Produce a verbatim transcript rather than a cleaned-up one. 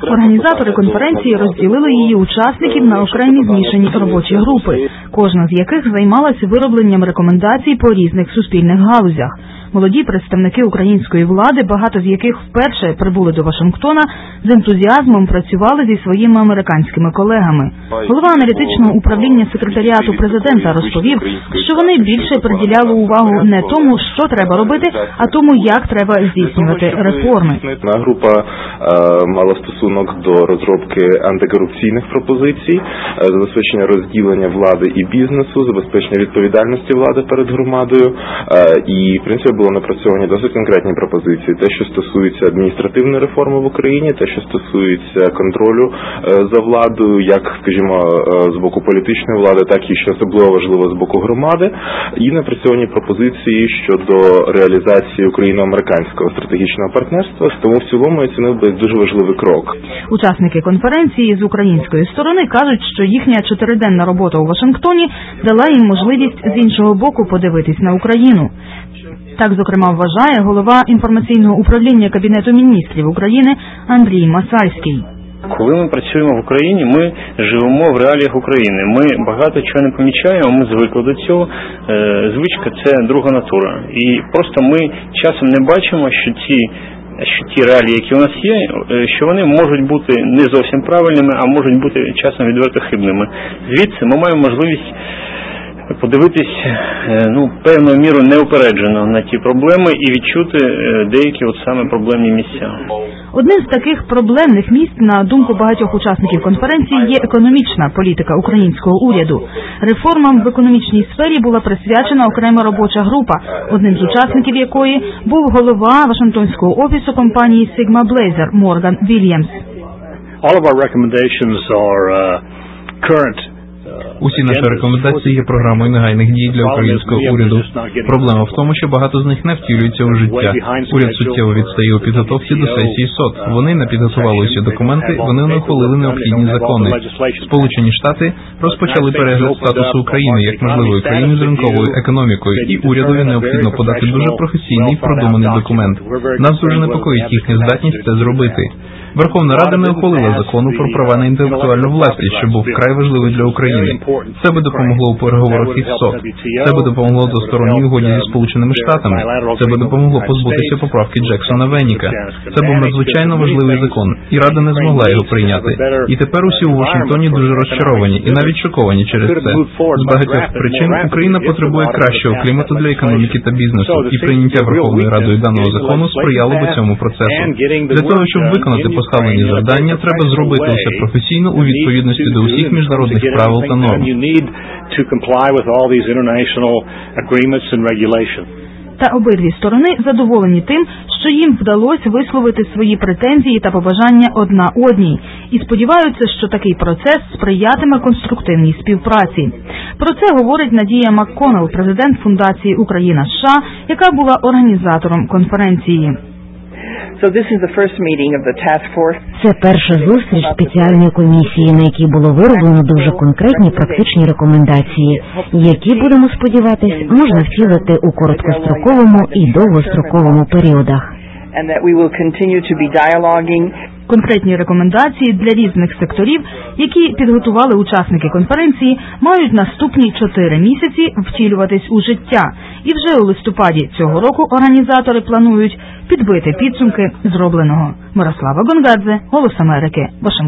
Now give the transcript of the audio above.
Організатори конференції розділили її учасників на окремі змішані робочі групи, кожна з яких займалася виробленням рекомендацій по різних суспільних галузях. Молоді представники української влади, багато з яких вперше прибули до Вашингтона, з ентузіазмом працювали зі своїми американськими колегами. Голова аналітичного управління секретаріату президента розповів, що вони більше приділяли увагу не тому, що треба робити, а тому, як треба здійснювати реформи. Група е, мала стосунок до розробки антикорупційних пропозицій, е, забезпечення розділення влади і бізнесу, забезпечення відповідальності влади перед громадою е, і, в принципі, було напрацьовані досить конкретні пропозиції. Те, що стосується адміністративної реформи в Україні, те, що стосується контролю за владою, як, скажімо, з боку політичної влади, так і, що особливо важливо, з боку громади, і напрацьовані пропозиції щодо реалізації україно-американського стратегічного партнерства. Тому в цілому я оцінив би дуже важливий крок. Учасники конференції з української сторони кажуть, що їхня чотириденна робота у Вашингтоні дала їм можливість з іншого боку подивитись на Україну. Так, зокрема, вважає голова інформаційного управління Кабінету міністрів України Андрій Масальський. Коли ми працюємо в Україні, ми живемо в реаліях України. Ми багато чого не помічаємо, ми звикли до цього. Звичка – це друга натура. І просто ми часом не бачимо, що ті, що ті реалії, які у нас є, що вони можуть бути не зовсім правильними, а можуть бути часом відверто хибними. Звідси ми маємо можливість подивитись, ну, певною мірою неупереджено на ті проблеми і відчути деякі от саме проблемні місця. Одним з таких проблемних місць, на думку багатьох учасників конференції, є економічна політика українського уряду. Реформам в економічній сфері була присвячена окрема робоча група, одним з учасників якої був голова Вашингтонського офісу компанії Sigma Blazer Морган Вільямс. All of our recommendations are uh, current. Усі наші рекомендації є програмою негайних дій для українського уряду. Проблема в тому, що багато з них не втілюються у життя. Уряд суттєво відстає у підготовці до сесії СОТ. Вони не підготували усі документи, вони не ухвалили необхідні закони. Сполучені Штати розпочали перегляд статусу України як можливої країни з ринковою економікою, і урядові необхідно подати дуже професійний, продуманий документ. Нас дуже непокоїть їхня здатність це зробити. Верховна Рада не ухвалила закону про права на інтелектуальну власність, що був вкрай важливий для України. Це би допомогло у переговорах із СОТ. Це би допомогло двосторонній угоді зі Сполученими Штатами. Це би допомогло позбутися поправки Джексона Веніка. Це був надзвичайно важливий закон, і Рада не змогла його прийняти. І тепер усі у Вашингтоні дуже розчаровані і навіть шоковані через це. З багатьох причин Україна потребує кращого клімату для економіки та бізнесу, і прийняття Верховною Радою даного закону сприяло би цьому процесу. Для того, щоб виконати поставлені завдання, треба зробити усе професійно у відповідності до усіх міжнародних правил та норм. Та обидві сторони задоволені тим, що їм вдалося висловити свої претензії та побажання одна одній, і сподіваються, що такий процес сприятиме конструктивній співпраці. Про це говорить Надія МакКоннелл, президент Фундації Україна-США, яка була організатором конференції. Це перша зустріч спеціальної комісії, на якій було вироблено дуже конкретні практичні рекомендації, які, будемо сподіватись, можна втілити у короткостроковому і довгостроковому періодах. Конкретні рекомендації для різних секторів, які підготували учасники конференції, мають наступні чотири місяці втілюватись у життя. І вже у листопаді цього року організатори планують підбити підсумки зробленого. Мирослава Гонгадзе, Голос Америки, Вашингтон.